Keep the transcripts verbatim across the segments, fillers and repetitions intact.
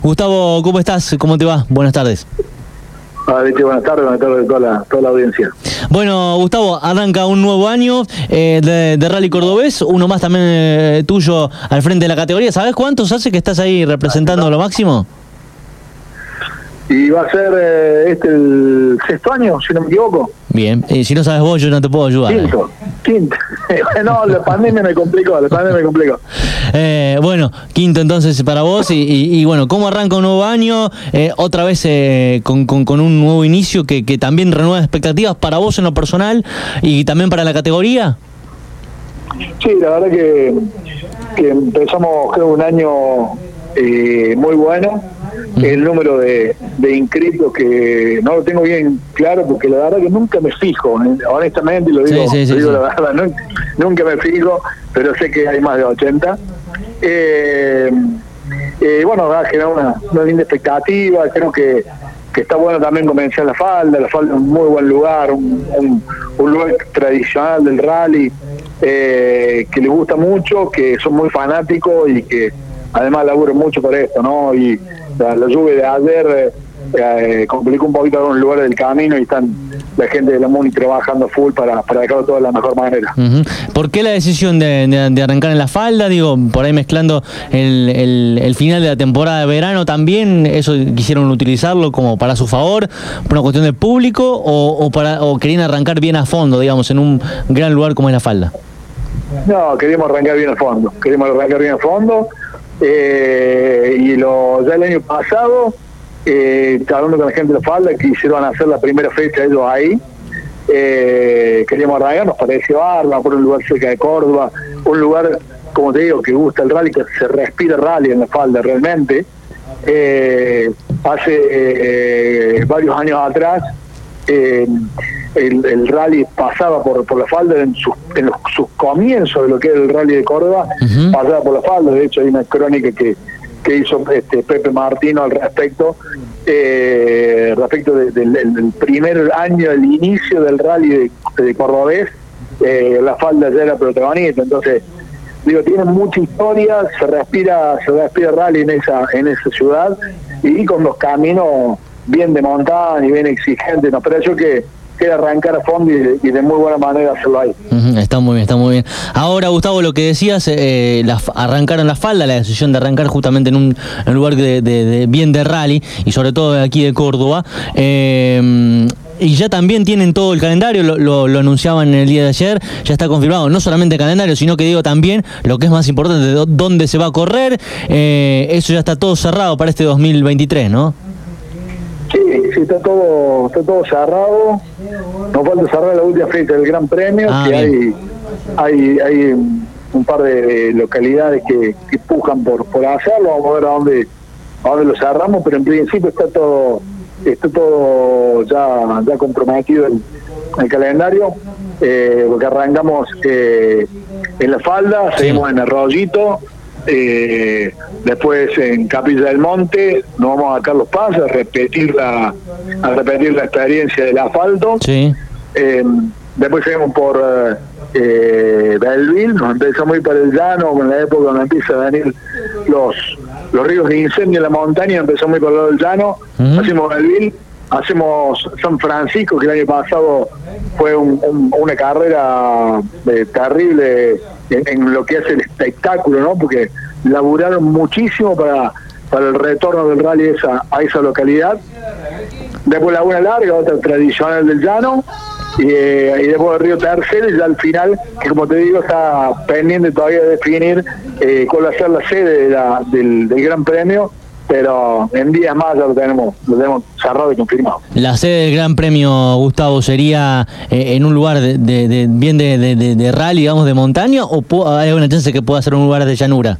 Gustavo, ¿cómo estás? ¿Cómo te va? Buenas tardes. Ah, Vichy, buenas tardes, buenas tardes a toda la, toda la audiencia. Bueno, Gustavo, arranca un nuevo año eh, de, de Rally Cordobés, uno más también eh, tuyo al frente de la categoría. ¿Sabés cuántos hace que estás ahí representando lo máximo? Y va a ser eh, este el sexto año, si no me equivoco. Bien, y si no sabes vos, yo no te puedo ayudar. Quinto, eh. quinto. No, la pandemia me complicó, la pandemia me complicó. Eh, bueno, quinto entonces para vos y, y, y bueno, ¿cómo arranca un nuevo año? Eh, otra vez eh, con, con, con un nuevo inicio que, que también renueva expectativas para vos en lo personal y también para la categoría. Sí, la verdad que, que empezamos creo un año eh, muy bueno. El número de, de inscritos que no lo tengo bien claro porque la verdad que nunca me fijo, honestamente lo digo, sí, sí, sí, lo digo sí. la verdad, no, nunca me fijo, pero sé que hay más de ochenta. Eh, eh, bueno, va a generar una, una linda expectativa, creo que, que está bueno también comenzar la falda, la falda es un muy buen lugar, un, un, un lugar tradicional del rally, eh, que les gusta mucho, que son muy fanáticos y que además laburan mucho por esto, ¿no? Y la, la lluvia de ayer eh, complicó un poquito algunos lugares del camino y están la gente de la MUNI trabajando full para, para dejarlo todo de la mejor manera. Uh-huh. ¿Por qué la decisión de, de, de arrancar en la falda? Digo, por ahí mezclando el, el, el final de la temporada de verano también, ¿eso quisieron utilizarlo como para su favor, por una cuestión de público o, o, para, o querían arrancar bien a fondo, digamos, en un gran lugar como es la falda? No, queríamos arrancar bien a fondo, queríamos arrancar bien a fondo. Eh, y lo, ya el año pasado, eh, hablando con la gente de la falda, que hicieron hacer la primera fecha ellos ahí, eh, queríamos arrancar, nos pareció bárbaro, por un lugar cerca de Córdoba, un lugar, como te digo, que gusta el rally, que se respira rally en la falda realmente. Eh, hace eh, varios años atrás, eh, el, el rally pasaba por, por la falda en, sus, en los, sus comienzos de lo que era el rally de Córdoba. Uh-huh. Pasaba por la falda, de hecho hay una crónica que, que hizo este Pepe Martino al respecto, eh, respecto de, de, del, del primer año, del inicio del rally de, de Cordobés, eh, la falda ya era protagonista. Entonces digo, tiene mucha historia, se respira se respira rally en esa en esa ciudad y con los caminos bien de montaña y bien exigentes. Nos pareció que que arrancar a fondo y de, y de muy buena manera hacerlo ahí. Uh-huh, está muy bien, está muy bien. Ahora, Gustavo, lo que decías, eh, la, arrancaron la falda, la decisión de arrancar justamente en un, en un lugar de, de, de bien de rally, y sobre todo de aquí de Córdoba, eh, y ya también tienen todo el calendario, lo, lo, lo anunciaban en el día de ayer, ya está confirmado, no solamente el calendario, sino que digo también, lo que es más importante, de dónde se va a correr, eh, eso ya está todo cerrado para este dos mil veintitrés, ¿no? Sí, sí, está todo, está todo cerrado. Nos falta cerrar la última fecha del Gran Premio, ah, que hay, hay hay un par de, de localidades que, que pujan por, por hacerlo. Vamos a ver a dónde, a dónde lo cerramos, pero en principio está todo está todo ya, ya comprometido el, el calendario, eh, porque arrancamos eh, en la falda, sí. Seguimos en Arroyito. Eh, después en Capilla del Monte nos vamos a Carlos Paz a repetir la a repetir la experiencia del asfalto. Sí. Eh, después seguimos por eh, Belleville, nos empezamos a ir para el llano, con la época donde empiezan a venir los los ríos de incendio en la montaña, empezamos a ir por el lado del llano. Uh-huh. Hacemos Belleville, hacemos San Francisco, que el año pasado fue un, un, una carrera eh, terrible en, en lo que hace el espectáculo, ¿no? Porque laburaron muchísimo para, para el retorno del rally a esa, a esa localidad. Después Laguna Larga, otra tradicional del llano, y, eh, y después el Río Tercero, y ya al final, que como te digo, está pendiente todavía de definir eh, cuál va a ser la sede de la, del, del Gran Premio, pero en días más ya lo tenemos, lo tenemos cerrado y confirmado. La sede del Gran Premio, Gustavo, ¿sería eh, en un lugar de, de, de bien de, de, de rally, digamos, de montaña, o hay alguna chance que pueda ser un lugar de llanura?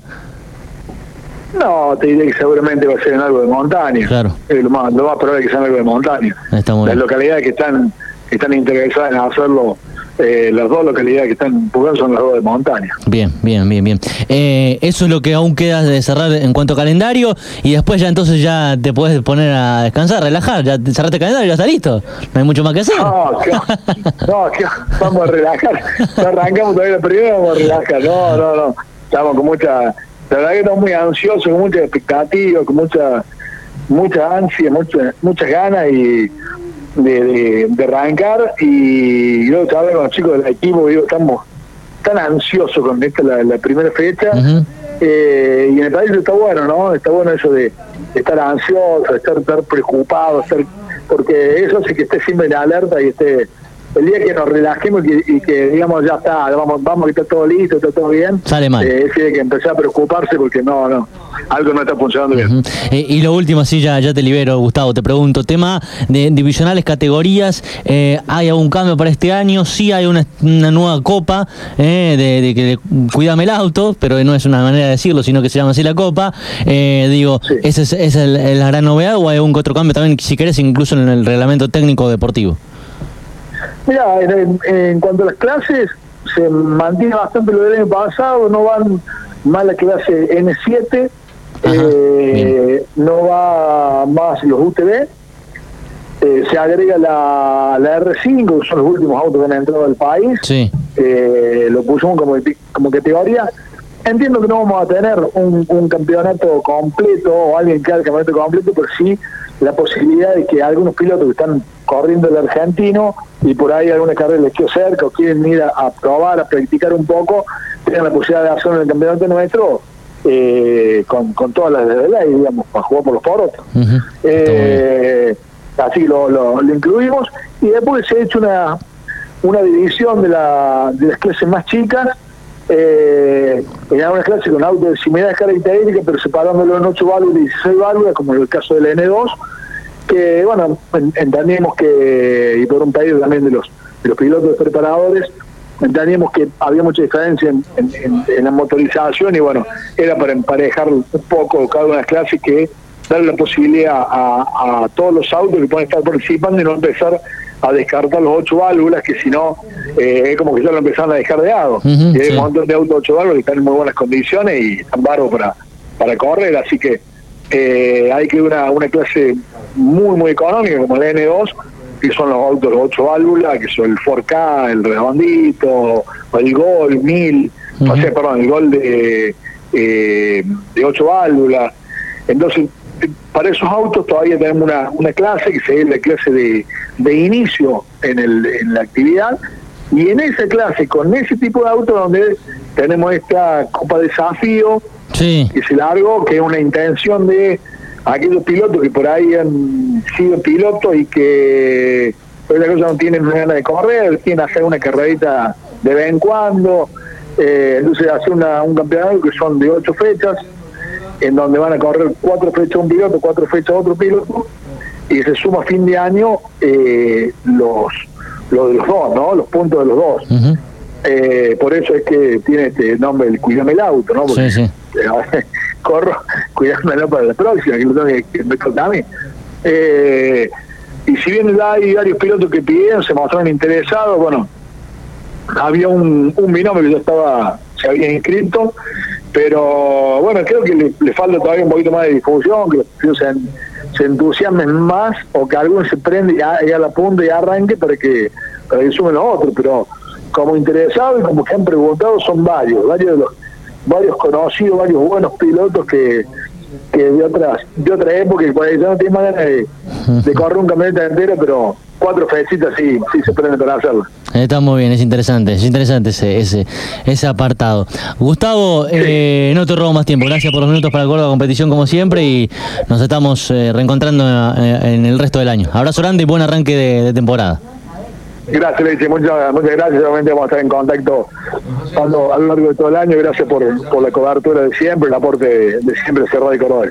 No, te diré que seguramente va a ser en algo de montaña. Claro. Es lo más, lo más probable es que sea en algo de montaña. Está muy Las bien. Localidades que están, que están interesadas en hacerlo, eh, las dos localidades que están empujando son las dos de montaña. Bien, bien, bien, bien. Eh, eso es lo que aún queda de cerrar en cuanto a calendario, y después ya entonces ya te puedes poner a descansar, relajar, ya cerraste el calendario, ya está listo. No hay mucho más que hacer. No, que, no, que vamos a relajar. No arrancamos todavía la primera, vamos a relajar. No, no, no. Estamos con mucha La verdad que estamos muy ansiosos, con mucha expectativa, con mucha mucha ansia, mucha, muchas ganas y de, de, de arrancar. Y yo estaba hablando con los chicos del equipo, digo, estamos tan ansiosos con esta la, la primera fecha. Uh-huh. eh, y en el país está bueno, ¿no? Está bueno eso de, de estar ansioso, de estar, estar preocupado, estar, porque eso hace que esté siempre en alerta y esté... El día que nos relajemos y que, y que digamos ya está, vamos, vamos que está todo listo, está todo bien, sale mal. Eh, tiene que empezar a preocuparse porque no, no, algo no está funcionando bien. Uh-huh. eh, y lo último, sí, ya, ya te libero, Gustavo, te pregunto, tema de divisionales, categorías, eh, ¿hay algún cambio para este año? Sí hay una, una nueva copa, eh, de, de que cuídame el auto, pero no es una manera de decirlo, sino que se llama así la copa. Eh, digo, sí. ¿esa es, es el, el, la gran novedad o hay algún otro cambio también, si querés, incluso en el reglamento técnico deportivo? Mira, en, en cuanto a las clases, se mantiene bastante lo del año pasado, no van más la clase ene siete, eh, no va más los u te ve, eh, se agrega la, la erre cinco, que son los últimos autos que han entrado al país, sí. eh, lo pusimos como, como categoría. Entiendo que no vamos a tener un, un campeonato completo o alguien que haga el campeonato completo, pero sí la posibilidad de que algunos pilotos que están corriendo el argentino y por ahí alguna carrera les quedó cerca o quieren ir a, a probar, a practicar un poco, tengan la posibilidad de hacerlo en el campeonato nuestro eh, con, con todas las de ley, digamos, para jugar por los porotos. Uh-huh. eh, así lo, lo, lo incluimos y después se ha hecho una, una división de, la, de las clases más chicas. Eh, en algunas clases con autos de similares características, pero separándolo en ocho válvulas y dieciséis válvulas, como en el caso del ene dos, que bueno, entendíamos que, y por un pedido también de los, de los pilotos preparadores, entendíamos que había mucha diferencia en, en, en, en la motorización y bueno, era para emparejar un poco cada una de las clases, que darle la posibilidad a, a todos los autos que pueden estar participando y no empezar a descartar los ocho válvulas, que si no, eh, es como que ya lo empezaron a dejar de lado. Uh-huh, y hay sí. un montón de autos ocho válvulas que están en muy buenas condiciones y están bárbaros para, para correr, así que eh, hay que una, una clase muy, muy económica, como el ene dos, que son los autos de ocho válvulas, que son el cuatro K, el redondito, o el Gol mil, uh-huh. o sea, perdón, el Gol de, eh, de ocho válvulas. Entonces, para esos autos todavía tenemos una, una clase que es la clase de, de inicio en, el, en la actividad, y en esa clase, con ese tipo de autos, donde tenemos esta Copa Desafío, sí. que se largó, que es una intención de aquellos pilotos que por ahí han sido pilotos y que por la cosa no tienen ganas de correr, quieren hacer una carrerita de vez en cuando, eh, entonces hacer una, un campeonato que son de ocho fechas, en donde van a correr cuatro fechas un piloto, cuatro fechas otro piloto, y se suma a fin de año eh, los, los de los dos, ¿no? Los puntos de los dos. Uh-huh. Eh, por eso es que tiene este nombre, el Cuídame el auto, ¿no? Porque, sí, sí. Eh, corro, cuidármelo para la próxima, que lo tengo que, que me toca a mí. Eh, y si bien hay varios pilotos que pidieron, se mostraron interesados, bueno, había un, un binomio que ya estaba, se había inscrito, pero bueno, creo que le, le falta todavía un poquito más de difusión, que los pilotos se, se entusiasmen más, o que alguno se prende y a, y a la punta y arranque para que, para que sumen los otros, pero como interesados y como que han preguntado son varios, varios de los varios conocidos, varios buenos pilotos que, que de otras de otra época, y por ahí ya no tienen más ganas de, de correr un campeonato entero, pero cuatro fecitas sí, sí se prenden para hacerlo. Está muy bien, es interesante, es interesante ese ese, ese apartado. Gustavo, sí. eh, no te robo más tiempo, gracias por los minutos para el Córdoba Competición como siempre, y nos estamos eh, reencontrando en, en el resto del año. Abrazo grande y buen arranque de, de temporada. Gracias, Leche, muchas, muchas gracias. Realmente vamos a estar en contacto a lo, a lo largo de todo el año. Gracias por, por la cobertura de siempre, el aporte de, de siempre Cerrado y Córdoba.